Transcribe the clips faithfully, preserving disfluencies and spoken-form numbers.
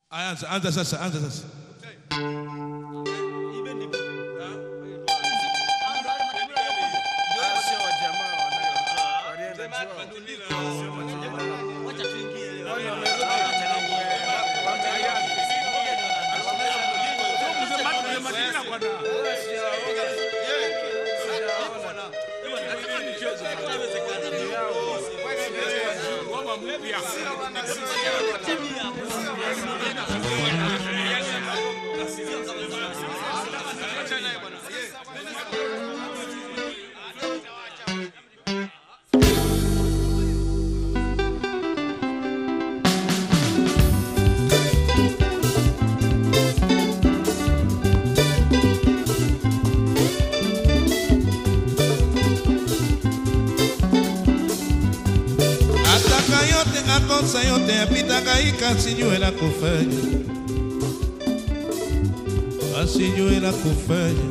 Anza, anza sasa, anza sasa. Kosa yote apita kaika sijue la kufanya, asijue la kufanya.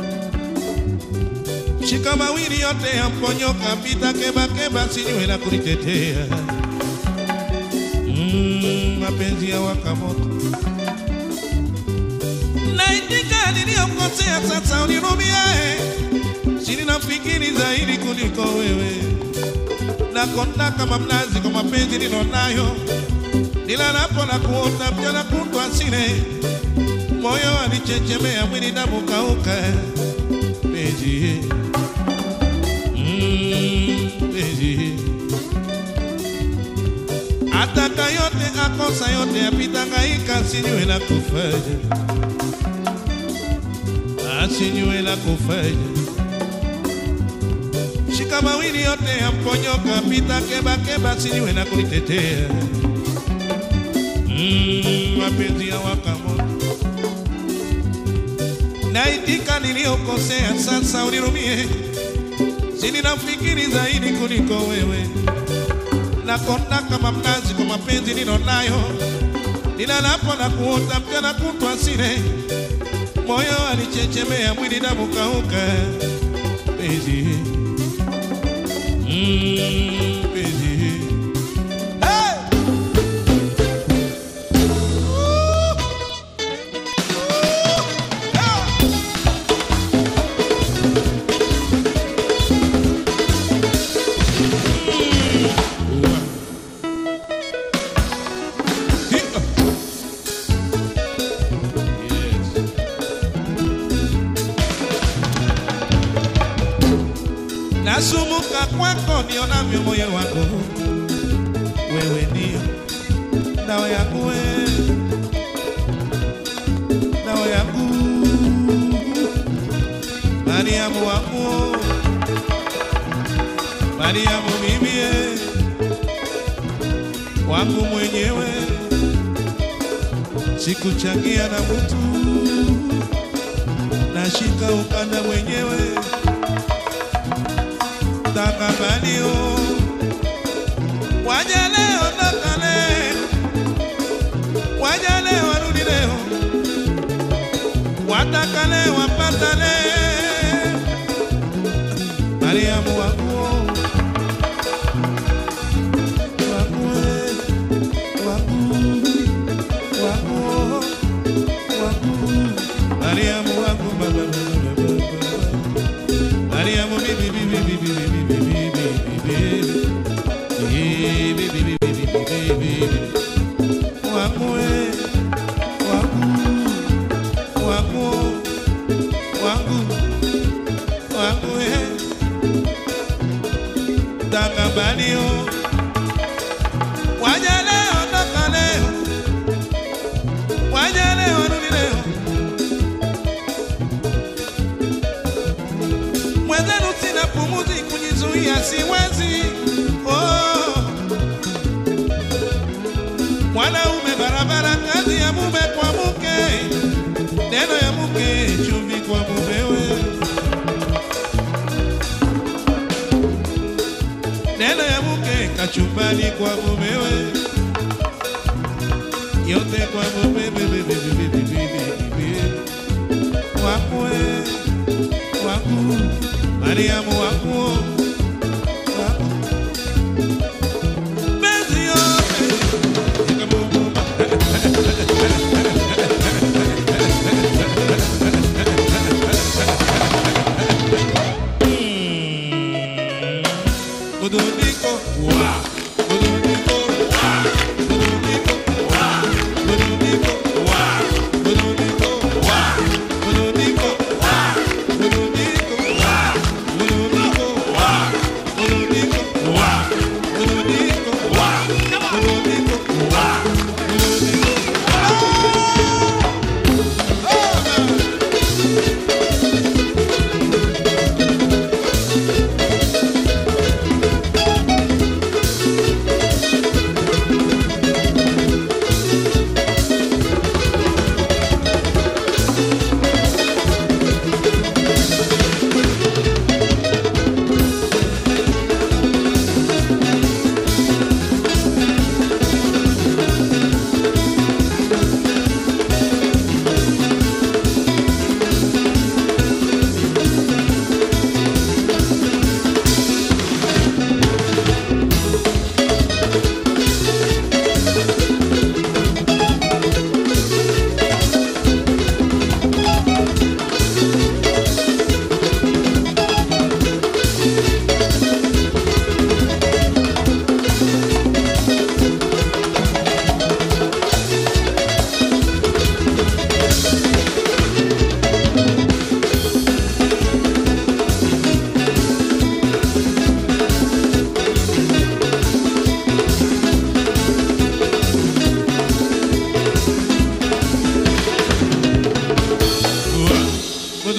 Shika mawili yote amponyoka pita keba keba sijue la kulitetea. Mm, mapenzi ya wakamoto. Naitika niliyokosea sasa unirumia eh. Sini nafikiri zaidi kuliko wewe. Nakonda kama mnazi kwa mapenzi nilonayo. Nilalapo na kuota mchana kutwa sile. Moyo alichechemea mwili damu kauka. Penzi mm, penzi ataka yote akosa yote apita kaika sijue la kufanya, asijue la kufanya. Shika mawili yote amponyoka pita keba keba sijue la kulitetea. Mm, mapenzi ya wakamoto. Naitika niliyokosea sasa unirumie. Sini nafikiri zaidi kuliko wewe. Nakonda kama mnazi kwa mapenzi nilonayo. Nilalapo na kuota mchana kutwa sile. Moyo alichechemea mwili damu kauka. Penzi mm, penzi hey! Nasumuka kwako nionavyo moyo wako. Wewe ndio dawa yangu wewe, dawa yangu Mariamu wangu, Mariamu mimi wangu mwenyewe. Sikuchangia na mtu, nashika ukanda mwenyewe. Takabalio waja leo toka leo, waja leo warudi leo, wataka leo wapata leo. Mariamu wangu wangu wangu wangu wangu Mariamu wangu baba Mariamu bibi bibi bibi bibi Takabalio waja leo toka leo, waja leo warudi leo. Mwenzenu sina pumuzi kujizuia siwezi. Oh, mwanaume barabara kazi ya mume kwa mke, neno ya mke chumvi kwa mumewe, neno ya mke kachumbani kwa mumewe, yote kwa mume bebe bebe bebe bebe wakwe waku Mariamu waku benzi yote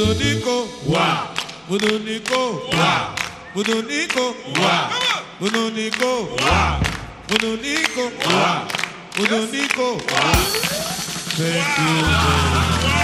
Budoniko, Wa. Budoniko, Wa. Budoniko, Wa. Budoniko, Wa. Budoniko, Wa. Budoniko. Wa. Thank you very much.